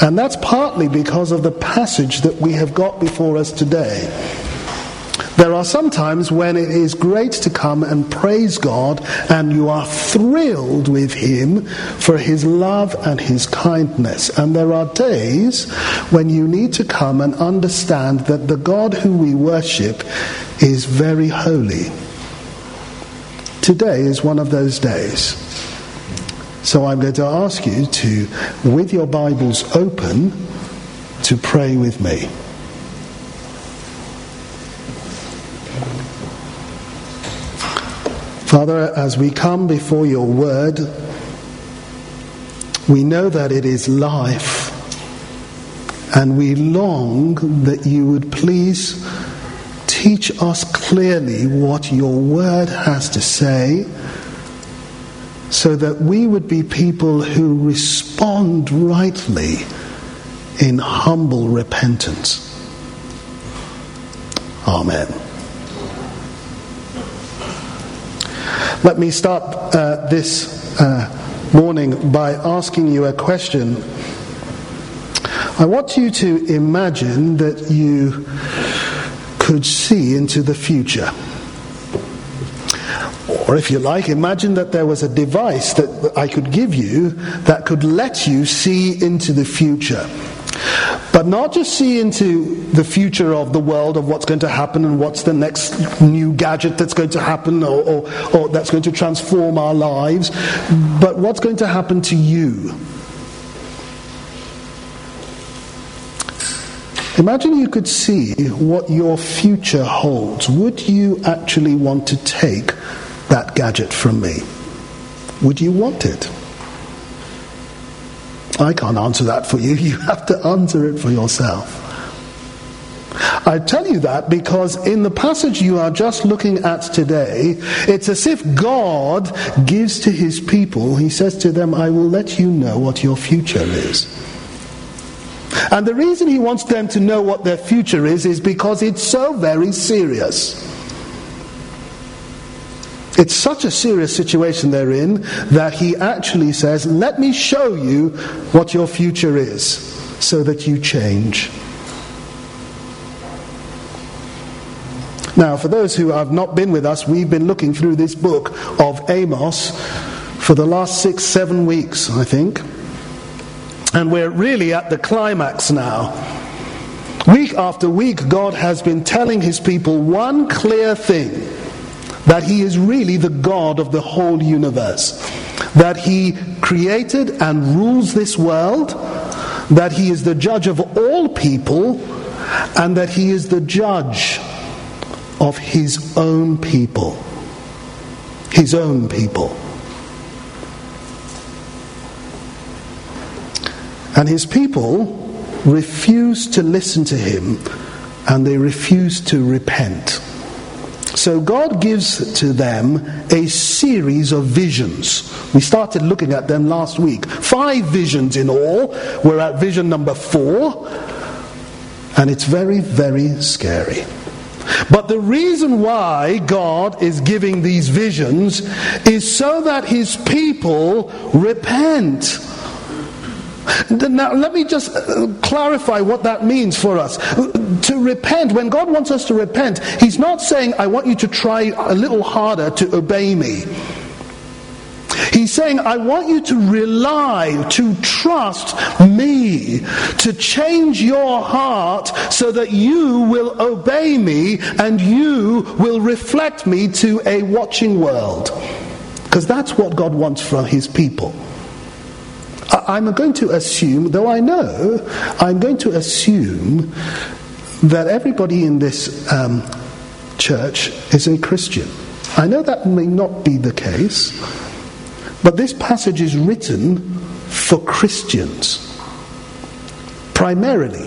And that's partly because of the passage that we have got before us today. There are some times when it is great to come and praise God, and you are thrilled with Him for His love and His kindness. And there are days when you need to come and understand that the God who we worship is very holy. Today is one of those days. So I'm going to ask you to, with your Bibles open, to pray with me. Father, as we come before your word, we know that it is life, and we long that you would please teach us clearly what your word has to say, so that we would be people who respond rightly in humble repentance. Amen. Let me start this morning by asking you a question. I want you to imagine that you could see into the future. Or if you like, imagine that there was a device that I could give you that could let you see into the future. But not just see into the future of the world, of what's going to happen and what's the next new gadget that's going to happen or that's going to transform our lives, but what's going to happen to you. Imagine you could see what your future holds. Would you actually want to take that gadget from me? Would you want it? I can't answer that for you. You have to answer it for yourself. I tell you that because in the passage you are just looking at today, it's as if God gives to his people, he says to them, I will let you know what your future is. And the reason he wants them to know what their future is because it's so very serious. It's such a serious situation they're in that he actually says, let me show you what your future is so that you change. Now, for those who have not been with us, we've been looking through this book of Amos for the last 6-7 weeks, I think. And we're really at the climax now. Week after week, God has been telling his people one clear thing. That he is really the God of the whole universe. That he created and rules this world. That he is the judge of all people. And that he is the judge of his own people. His own people. And his people refuse to listen to him. And they refuse to repent. So God gives to them a series of visions. We started looking at them last week. 5 visions in all. We're at vision number 4. And it's very, very scary. But the reason why God is giving these visions is so that his people repent. Now, let me just clarify what that means for us. To repent, when God wants us to repent, he's not saying, I want you to try a little harder to obey me. He's saying, I want you to rely, to trust me, to change your heart so that you will obey me and you will reflect me to a watching world. Because that's what God wants from his people. I'm going to assume, though I know, I'm going to assume that everybody in this church is a Christian. I know that may not be the case, but this passage is written for Christians, primarily.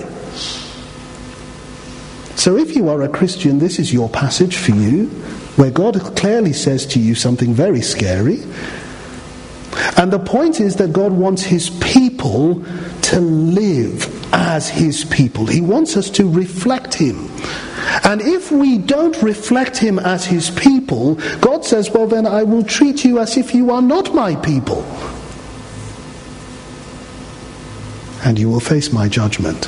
So if you are a Christian, this is your passage for you, where God clearly says to you something very scary. And the point is that God wants his people to live as his people. He wants us to reflect him. And if we don't reflect him as his people, God says, well then I will treat you as if you are not my people. and you will face my judgment.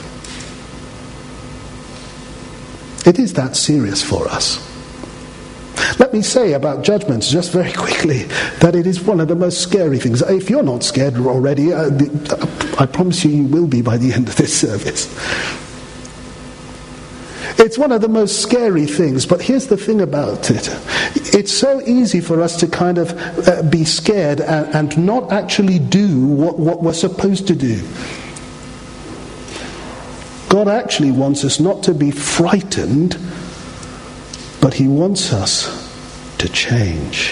It is that serious for us. Let me say about judgments, just very quickly, that it is one of the most scary things. If you're not scared already, I promise you will be by the end of this service. It's one of the most scary things, but here's the thing about it. It's so easy for us to kind of be scared and not actually do what we're supposed to do. God actually wants us not to be frightened, but he wants us to change.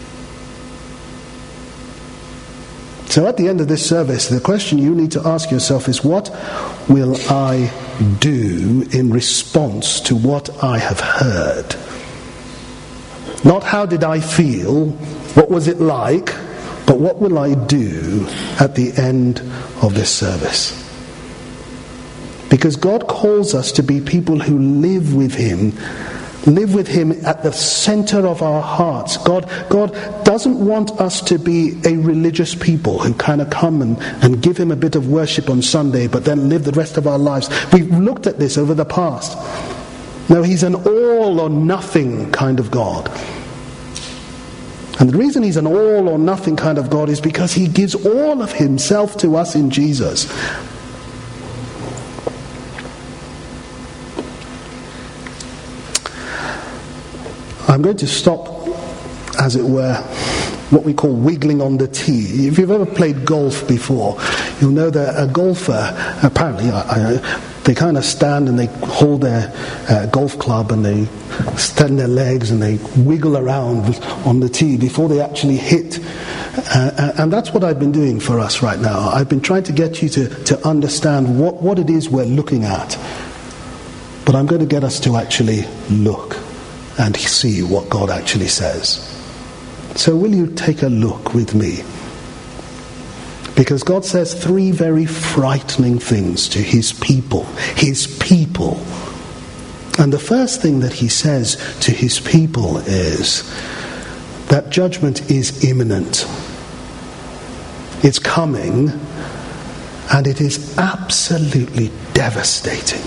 So at the end of this service, the question you need to ask yourself is, what will I do in response to what I have heard? Not how did I feel, what was it like, but what will I do at the end of this service? Because God calls us to be people who live with him at the center of our hearts. God doesn't want us to be a religious people who kind of come and give him a bit of worship on Sunday, but then live the rest of our lives. We've looked at this over the past. No, he's an all or nothing kind of God. And the reason he's an all or nothing kind of God is because he gives all of himself to us in Jesus. I'm going to stop, as it were, what we call wiggling on the tee. If you've ever played golf before, you'll know that a golfer, apparently, they kind of stand and they hold their golf club and they extend their legs and they wiggle around on the tee before they actually hit. And that's what I've been doing for us right now. I've been trying to get you to understand what it is we're looking at. But I'm going to get us to actually look and see what God actually says. So will you take a look with me? Because God says three very frightening things to his people. His people. And the first thing that he says to his people is that judgment is imminent. It's coming, and it is absolutely devastating.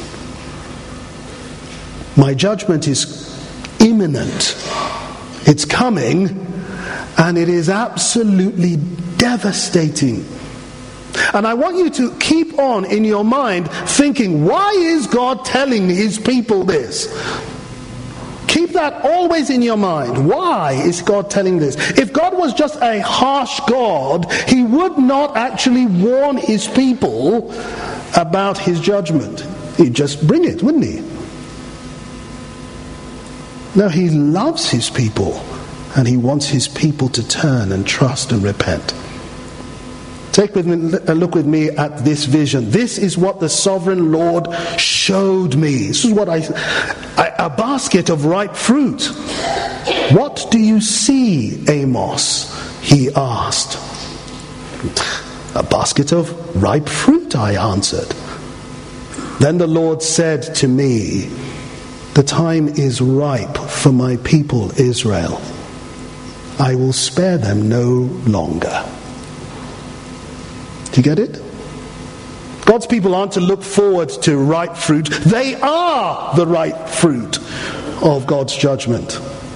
My judgment is imminent. It's coming, and it is absolutely devastating. And I want you to keep on in your mind thinking, why is God telling his people this? Keep that always in your mind. Why is God telling this? If God was just a harsh God, he would not actually warn his people about his judgment. He'd just bring it, wouldn't he? No, he loves his people, and he wants his people to turn and trust and repent. Take a look with me at this vision. This is what the sovereign Lord showed me. This is what a basket of ripe fruit. What do you see, Amos? He asked. A basket of ripe fruit, I answered. Then the Lord said to me, the time is ripe for my people Israel. I will spare them no longer. Do you get it? God's people aren't to look forward to ripe fruit. They are the ripe fruit of God's judgment.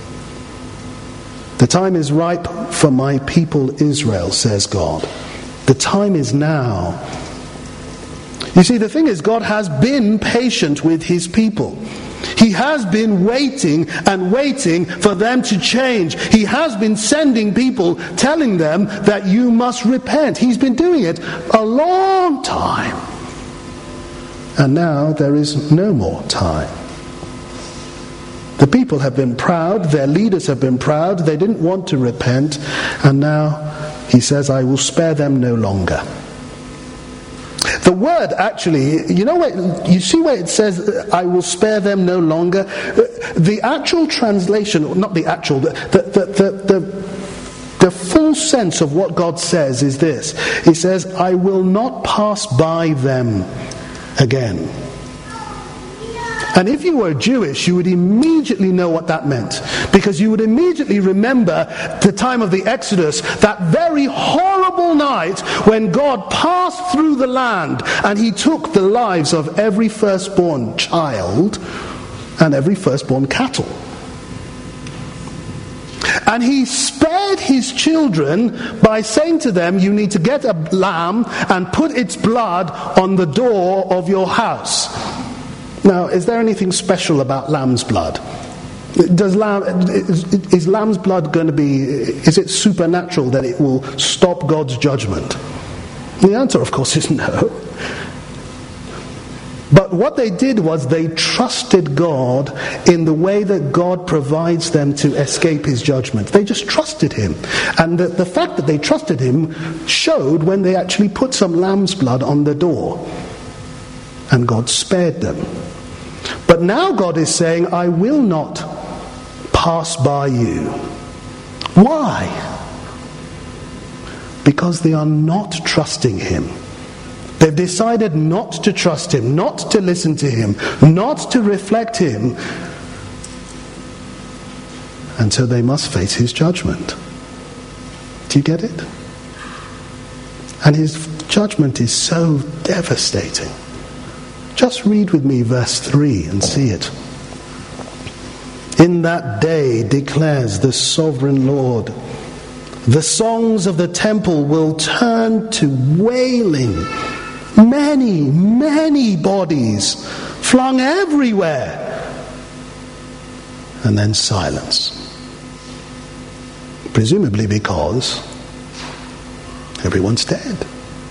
The time is ripe for my people Israel, says God. The time is now. You see, the thing is, God has been patient with his people. He has been waiting and waiting for them to change. He has been sending people telling them that you must repent. He's been doing it a long time. And now there is no more time. The people have been proud. Their leaders have been proud. They didn't want to repent. And now he says, I will spare them no longer. The word actually, you see where it says, I will spare them no longer? The actual translation, not the actual, the full sense of what God says is this. He says, I will not pass by them again. And if you were Jewish, you would immediately know what that meant, because you would immediately remember the time of the Exodus, that very horrible night when God passed through the land and he took the lives of every firstborn child and every firstborn cattle. And he spared his children by saying to them, you need to get a lamb and put its blood on the door of your house. Now, is there anything special about lamb's blood? Is lamb's blood going to be, is it supernatural that it will stop God's judgment? The answer, of course, is no. But what they did was they trusted God in the way that God provides them to escape his judgment. They just trusted him. And the fact that they trusted him showed when they actually put some lamb's blood on the door. And God spared them. But now God is saying, I will not pass by you. Why? Because they are not trusting him. They've decided not to trust him, not to listen to him, not to reflect him. And so they must face his judgment. Do you get it? And his judgment is so devastating. Just read with me verse 3 and see it. In that day, declares the sovereign Lord, the songs of the temple will turn to wailing. Many, many bodies flung everywhere. And then silence. Presumably because everyone's dead.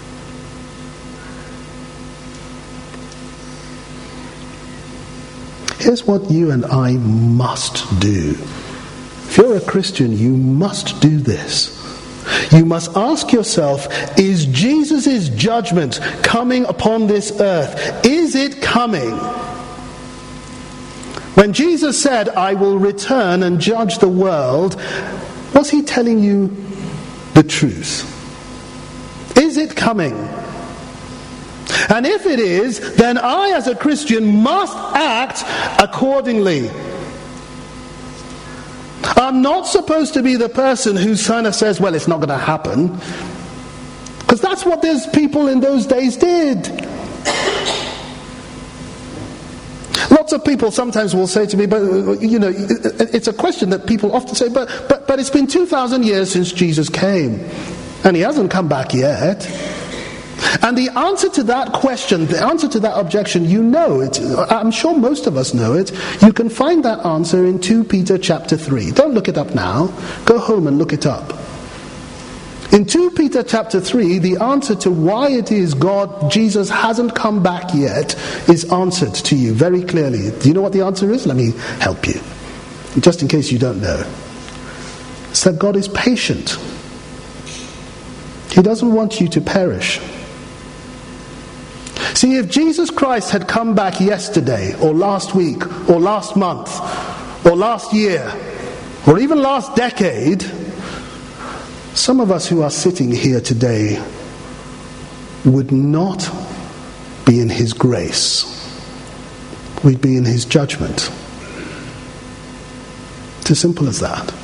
Here's what you and I must do. If you're a Christian, you must do this. You must ask yourself, is Jesus' judgment coming upon this earth? Is it coming? When Jesus said, I will return and judge the world, was he telling you the truth? Is it coming? And if it is, then I as a Christian must act accordingly. I'm not supposed to be the person who kind of says, well, it's not going to happen. Because that's what those people in those days did. Lots of people sometimes will say to me, but you know, it's a question that people often say, but it's been 2,000 years since Jesus came. And he hasn't come back yet. And the answer to that question, the answer to that objection, you know it. I'm sure most of us know it. You can find that answer in 2 Peter chapter 3. Don't look it up now. Go home and look it up. In 2 Peter chapter 3, the answer to why it is Jesus hasn't come back yet is answered to you very clearly. Do you know what the answer is? Let me help you. Just in case you don't know. It's that God is patient. He doesn't want you to perish. See, if Jesus Christ had come back yesterday, or last week, or last month, or last year, or even last decade, some of us who are sitting here today would not be in his grace. We'd be in his judgment. It's as simple as that.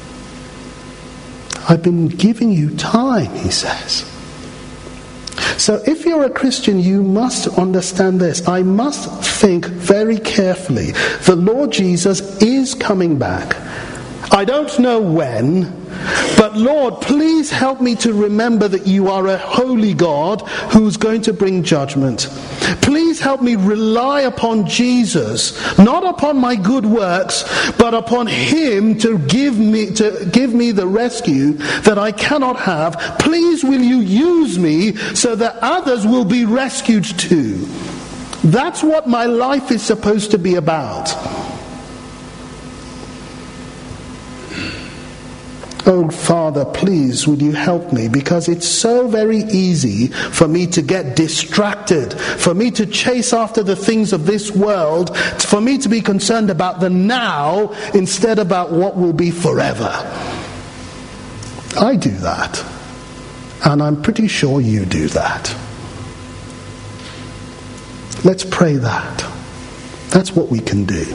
I've been giving you time, he says. So if you're a Christian, you must understand this. I must think very carefully. The Lord Jesus is coming back. I don't know when, but Lord, please help me to remember that you are a holy God who's going to bring judgment. Please help me rely upon Jesus, not upon my good works, but upon him to give me the rescue that I cannot have. Please will you use me so that others will be rescued too. That's what my life is supposed to be about. Oh, Father, please, would you help me? Because it's so very easy for me to get distracted, for me to chase after the things of this world, for me to be concerned about the now instead about what will be forever. I do that. And I'm pretty sure you do that. Let's pray that. That's what we can do.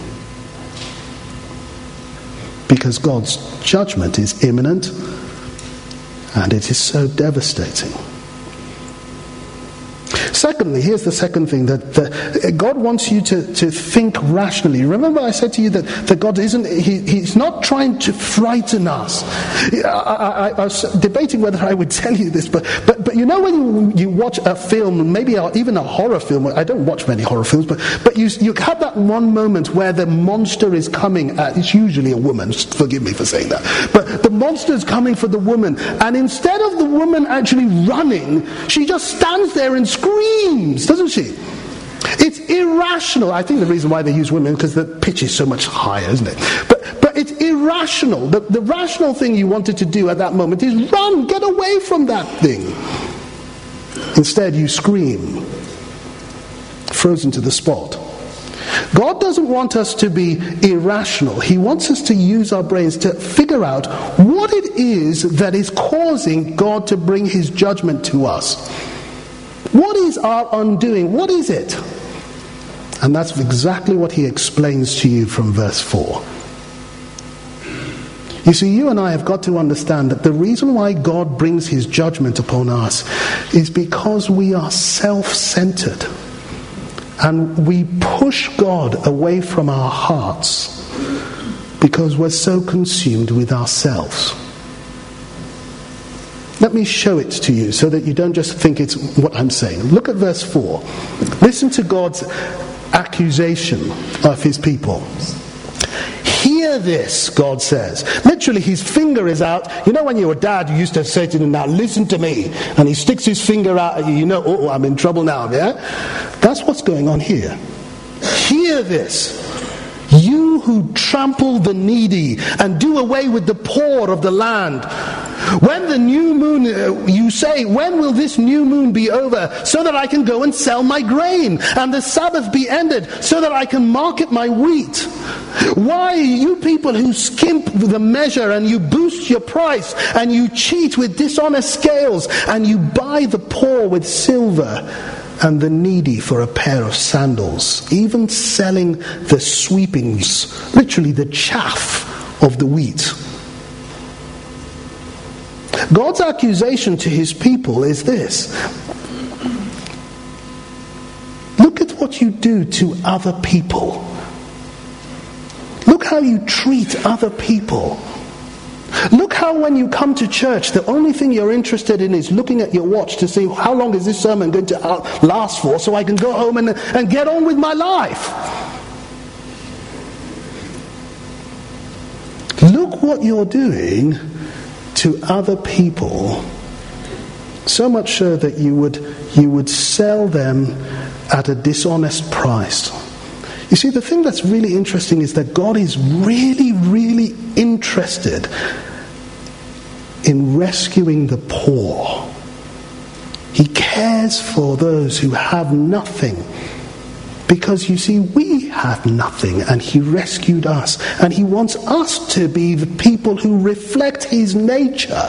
Because God's judgment is imminent and it is so devastating. Secondly, here's the second thing, that God wants you to think rationally. Remember I said to you that God He's not trying to frighten us. I was debating whether I would tell you this, but you know when you watch a film, maybe even a horror film, I don't watch many horror films, but you have that one moment where the monster is coming at, it's usually a woman, forgive me for saying that, but the monster is coming for the woman, and instead of the woman actually running, she just stands there and screams, doesn't she? It's irrational. I think the reason why they use women is because the pitch is so much higher, isn't it? But it's irrational. The rational thing you wanted to do at that moment is run, get away from that thing. Instead you scream, frozen to the spot. God doesn't want us to be irrational. He wants us to use our brains to figure out what it is that is causing God to bring his judgment to us. What is our undoing? What is it? And that's exactly what he explains to you from verse 4. You see, you and I have got to understand that the reason why God brings his judgment upon us is because we are self-centered. And we push God away from our hearts because we're so consumed with ourselves. Let me show it to you so that you don't just think it's what I'm saying. Look at verse 4. Listen to God's accusation of his people. Hear this, God says. Literally, his finger is out. You know when you were a dad, you used to say to him, now listen to me. And he sticks his finger out at you. You know, oh, I'm in trouble now, yeah? That's what's going on here. Hear this. You who trample the needy and do away with the poor of the land. When the new moon, you say, when will this new moon be over so that I can go and sell my grain and the Sabbath be ended so that I can market my wheat? Why, you people who skimp the measure and you boost your price and you cheat with dishonest scales and you buy the poor with silver and the needy for a pair of sandals, even selling the sweepings, literally the chaff of the wheat. God's accusation to his people is this. Look at what you do to other people. Look how you treat other people. Look how when you come to church, the only thing you're interested in is looking at your watch to see how long is this sermon going to last for so I can go home and get on with my life. Look what you're doing to other people, so much so that you would sell them at a dishonest price. You see, the thing that's really interesting is that God is really, really interested in rescuing the poor. He cares for those who have nothing. Because you see, we have nothing and he rescued us. And he wants us to be the people who reflect his nature.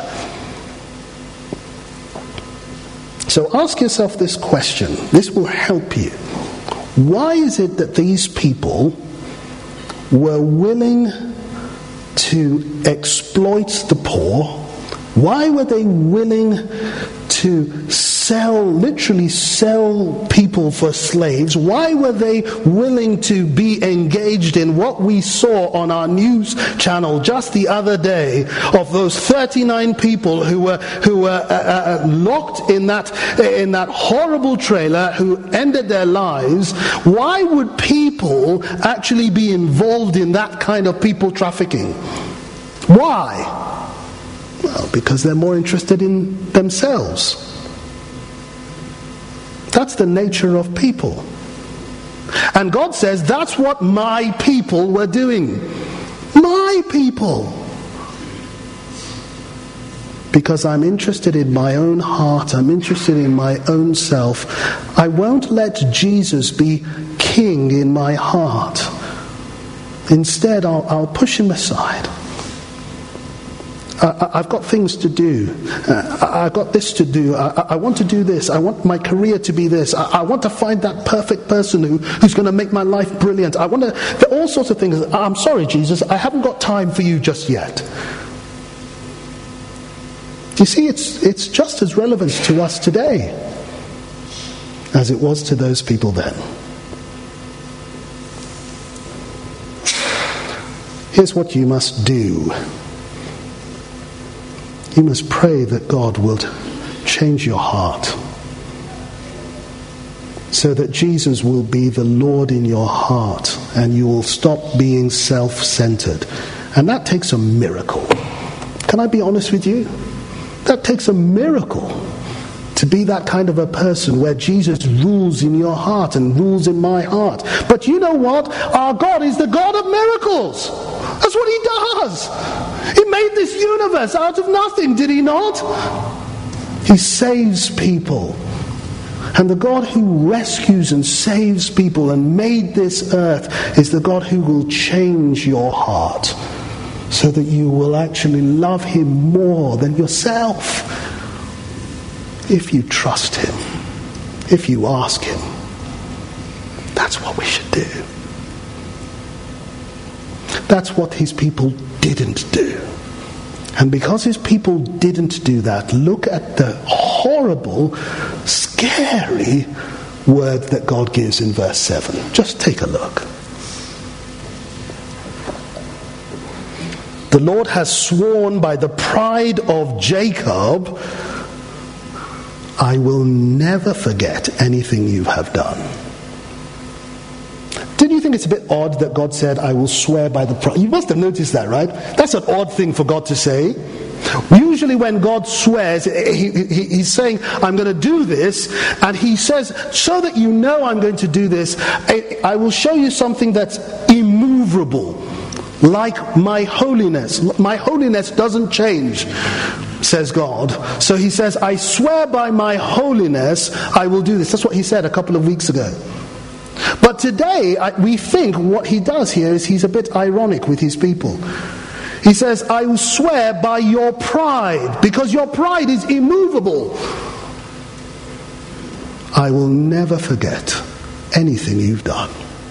So ask yourself this question. This will help you. Why is it that these people were willing to exploit the poor? Why were they willing to literally sell people for slaves? Why were they willing to be engaged in what we saw on our news channel just the other day of those 39 people who were locked in that horrible trailer, who ended their lives? Why would people actually be involved in that kind of people trafficking? Why? Well, because they're more interested in themselves. That's the nature of people. And God says, that's what my people were doing. My people. Because I'm interested in my own heart. I'm interested in my own self. I won't let Jesus be king in my heart. Instead, I'll push him aside. I've got things to do. I've got this to do. I want to do this. I want my career to be this. I want to find that perfect person who's going to make my life brilliant. There are all sorts of things. I'm sorry, Jesus, I haven't got time for you just yet. You see, it's just as relevant to us today as it was to those people then. Here's what you must do. You must pray that God will change your heart so that Jesus will be the Lord in your heart and you will stop being self-centered. And that takes a miracle. Can I be honest with you? That takes a miracle to be that kind of a person where Jesus rules in your heart and rules in my heart. But you know what? Our God is the God of miracles. That's what he does. He made this universe out of nothing, did he not? He saves people. And the God who rescues and saves people and made this earth is the God who will change your heart so that you will actually love him more than yourself. If you trust him, if you ask him, that's what we should do. That's what his people didn't do. And because his people didn't do that, look at the horrible, scary word that God gives in verse 7. Just take a look. The Lord has sworn by the pride of Jacob, I will never forget anything you have done. Did you think it's a bit odd that God said, I will swear by the pride? You must have noticed that, right? That's an odd thing for God to say. Usually when God swears, he's saying, I'm going to do this. And he says, so that you know I'm going to do this, I will show you something that's immovable. Like my holiness. My holiness doesn't change, says God. So he says, I swear by my holiness, I will do this. That's what he said a couple of weeks ago. But today, we think what he does here is he's a bit ironic with his people. He says, I will swear by your pride, because your pride is immovable. I will never forget anything you've done.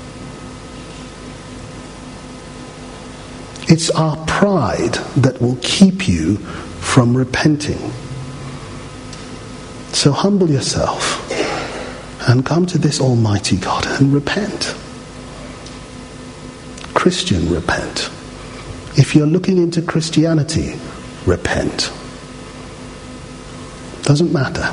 It's our pride that will keep you from repenting. So humble yourself and come to this Almighty God and repent. Christian, repent. If you're looking into Christianity, repent. Doesn't matter.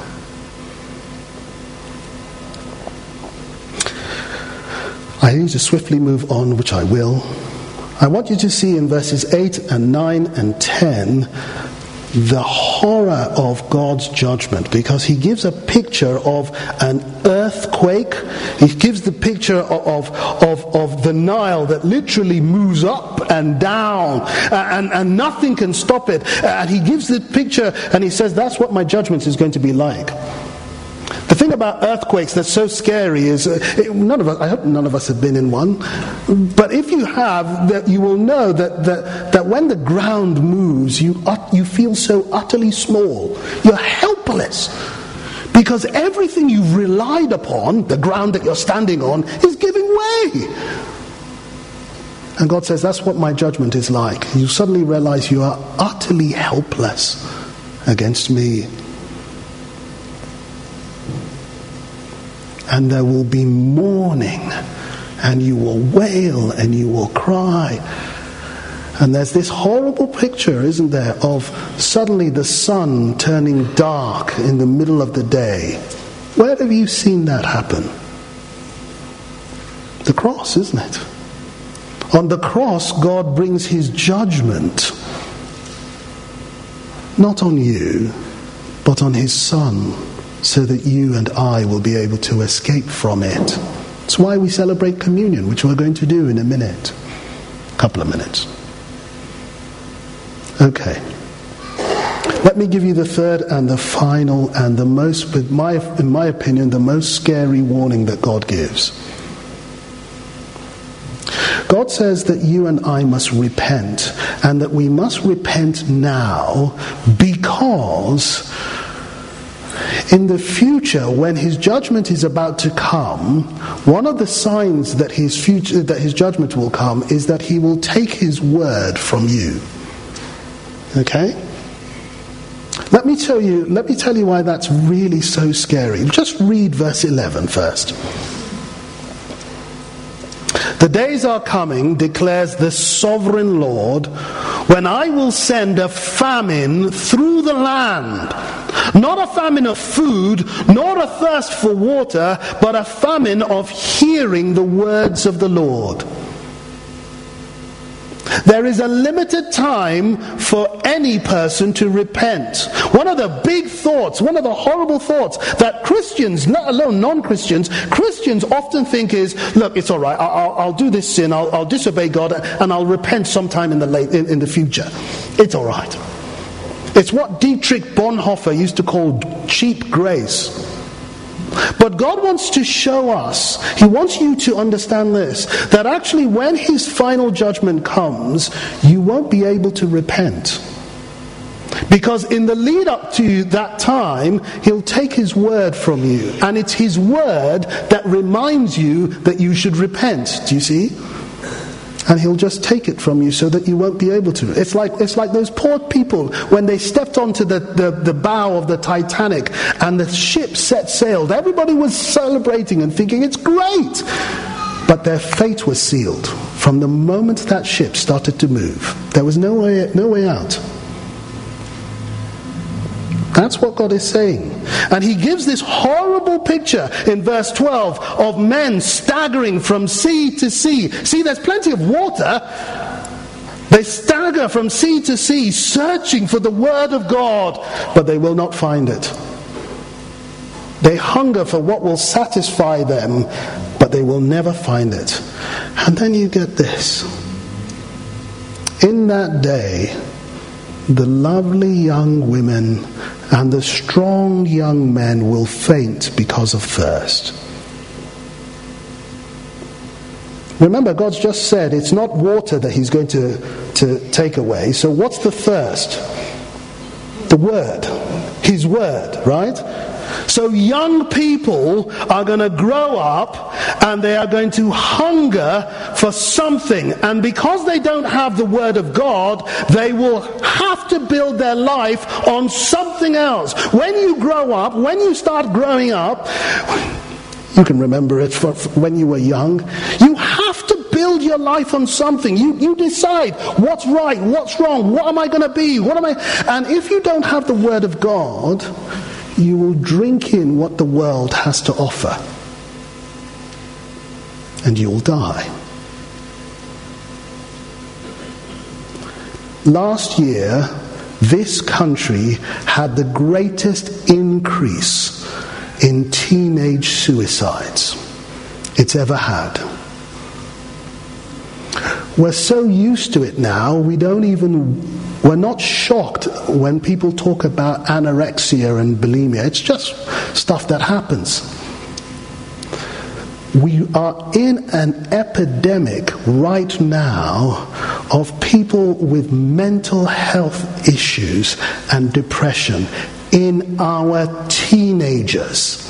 I need to swiftly move on, which I will. I want you to see in verses 8 and 9 and 10 the horror of God's judgment, because he gives a picture of an earthquake. He gives the picture of the Nile that literally moves up and down and nothing can stop it. And he gives the picture and he says, that's what my judgment is going to be like. The thing about earthquakes that's so scary is, I hope none of us have been in one, but if you have, that you will know that when the ground moves, you feel so utterly small. You're helpless. Because everything you've relied upon, the ground that you're standing on, is giving way. And God says, that's what my judgment is like. You suddenly realize you are utterly helpless against me. And there will be mourning, and you will wail, and you will cry. And there's this horrible picture, isn't there, of suddenly the sun turning dark in the middle of the day. Where have you seen that happen? The cross, isn't it? On the cross, God brings his judgment, not on you, but on his Son, so that you and I will be able to escape from it. That's why we celebrate communion, which we're going to do in a couple of minutes. Okay. Let me give you the third and the final and the most, in my opinion, the most scary warning that God gives. God says that you and I must repent, and that we must repent now, because in the future, when his judgment is about to come, one of the signs that his judgment will come is that he will take his word from you. Okay? Let me tell you why that's really so scary. Just read verse 11 first. The days are coming, declares the sovereign Lord, when I will send a famine through the land. Not a famine of food, nor a thirst for water, but a famine of hearing the words of the Lord. There is a limited time for any person to repent. One of the big thoughts, one of the horrible thoughts that Christians, not alone non-Christians, Christians often think is, look, it's all right, I'll do this sin, I'll disobey God, and I'll repent sometime in the future. It's all right. It's what Dietrich Bonhoeffer used to call cheap grace. But God wants to show us, he wants you to understand this, that actually when his final judgment comes, you won't be able to repent. Because in the lead up to that time, he'll take his word from you. And it's his word that reminds you that you should repent. Do you see? And he'll just take it from you so that you won't be able to. It's like those poor people when they stepped onto the bow of the Titanic and the ship set sail. Everybody was celebrating and thinking it's great. But their fate was sealed. From the moment that ship started to move, there was no way out. That's what God is saying. And he gives this horrible picture in verse 12 of men staggering from sea to sea. See, there's plenty of water. They stagger from sea to sea, searching for the word of God, but they will not find it. They hunger for what will satisfy them, but they will never find it. And then you get this. In that day, the lovely young women and the strong young men will faint because of thirst. Remember, God's just said it's not water that he's going to take away. So what's the thirst? The word. His word, right? So young people are going to grow up and they are going to hunger for something. And because they don't have the word of God, they will have to build their life on something else. When you grow up, when you start growing up, you can remember it from when you were young, you have to build your life on something. You decide what's right, what's wrong, what am I going to be, and if you don't have the word of God, you will drink in what the world has to offer. And you'll die. Last year, this country had the greatest increase in teenage suicides it's ever had. We're so used to it now, we're not shocked when people talk about anorexia and bulimia. It's just stuff that happens. We are in an epidemic right now of people with mental health issues and depression in our teenagers.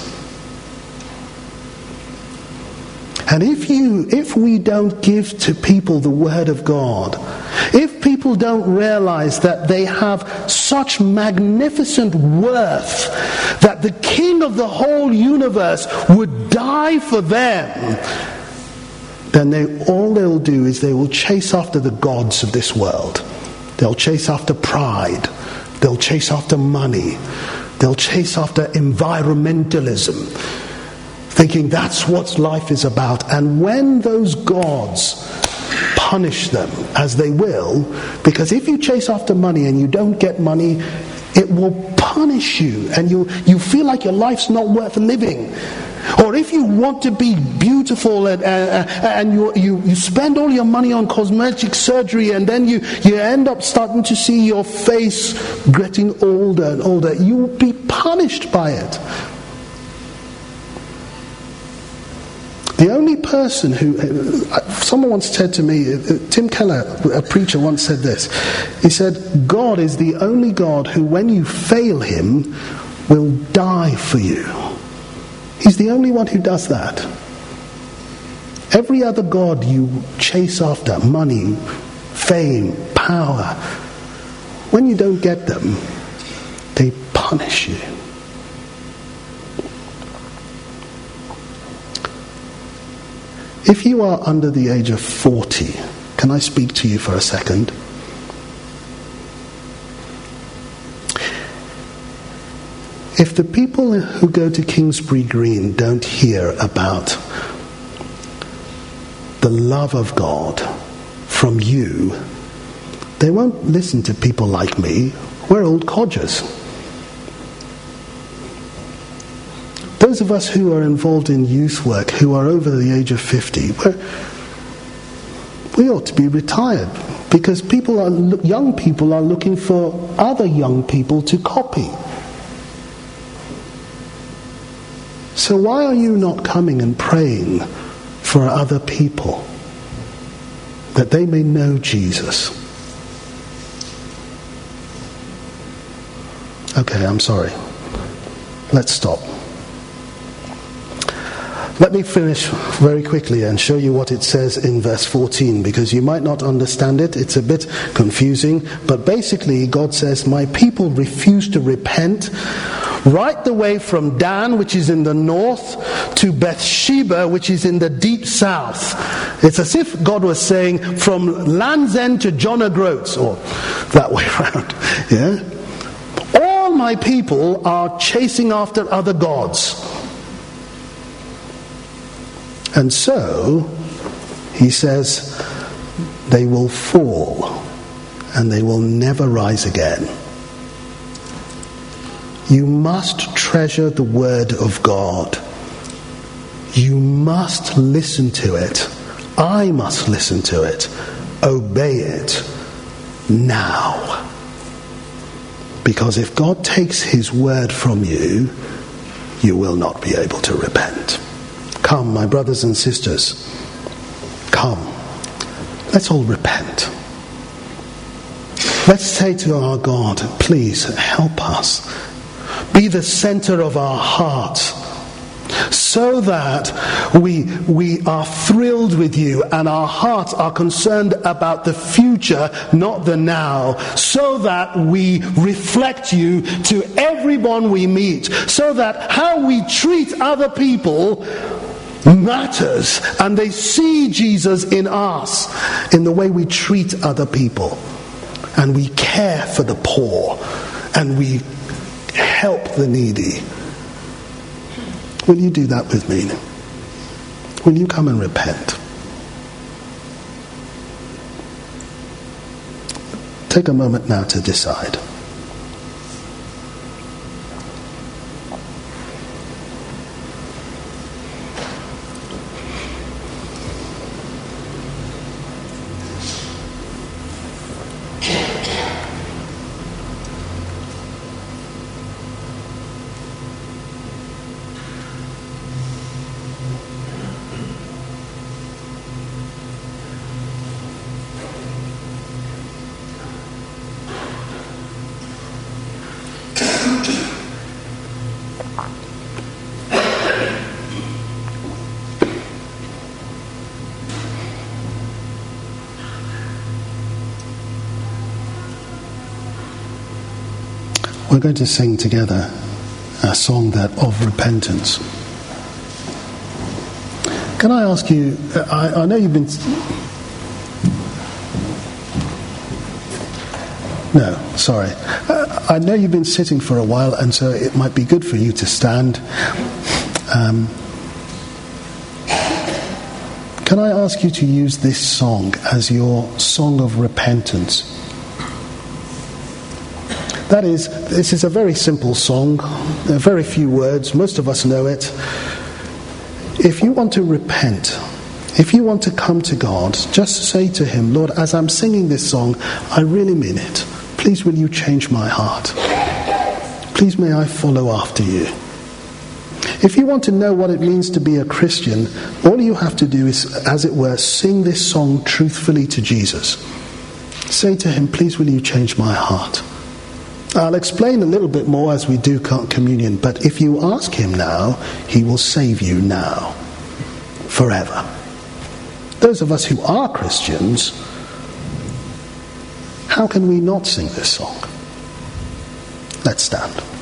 And if we don't give to people the word of God, if people don't realize that they have such magnificent worth, that the King of the whole universe would die for them, then all they'll do is they will chase after the gods of this world. They'll chase after pride. They'll chase after money. They'll chase after environmentalism, thinking that's what life is about. And when those gods punish them, as they will, because if you chase after money and you don't get money, it will punish you, and you feel like your life's not worth living. Or if you want to be beautiful and you spend all your money on cosmetic surgery, and then you end up starting to see your face getting older and older, you will be punished by it. The only person who... someone once said to me, Tim Keller, a preacher, once said this. He said, God is the only God who, when you fail him, will die for you. He's the only one who does that. Every other god you chase after, money, fame, power, when you don't get them, they punish you. If you are under the age of 40, can I speak to you for a second? If the people who go to Kingsbury Green don't hear about the love of God from you, they won't listen to people like me. We're old codgers. Those of us who are involved in youth work, who are over the age of 50, we ought to be retired, because young people are looking for other young people to copy. So why are you not coming and praying for other people that they may know Jesus? Okay, I'm sorry. Let's stop. Let me finish very quickly and show you what it says in verse 14, because you might not understand it. It's a bit confusing, but basically God says, my people refuse to repent right the way from Dan, which is in the north, to Bathsheba, which is in the deep south. It's as if God was saying, from Land's End to John O'Groats, or that way around. Yeah? All my people are chasing after other gods. And so, he says, they will fall and they will never rise again. You must treasure the word of God. You must listen to it. I must listen to it. Obey it now. Because if God takes his word from you, you will not be able to repent. Come, my brothers and sisters, come. Let's all repent. Let's say to our God, please help us. Be the center of our hearts, so that we are thrilled with you and our hearts are concerned about the future, not the now, so that we reflect you to everyone we meet, so that how we treat other people matters, and they see Jesus in us, in the way we treat other people, and we care for the poor, and we help the needy. Will you do that with me? Will you come and repent? Take a moment now to decide. We're going to sing together a song of repentance. Can I ask you, I know you've been... No, sorry. I know you've been sitting for a while, and so it might be good for you to stand. Can I ask you to use this song as your song of repentance? That is, this is a very simple song. There are very few words. Most of us know it. If you want to repent, if you want to come to God, just say to him, Lord, as I'm singing this song, I really mean it. Please will you change my heart? Please may I follow after you. If you want to know what it means to be a Christian, all you have to do is, as it were, sing this song truthfully to Jesus. Say to him, please will you change my heart? I'll explain a little bit more as we do communion, but if you ask him now, he will save you now, forever. Those of us who are Christians, how can we not sing this song? Let's stand.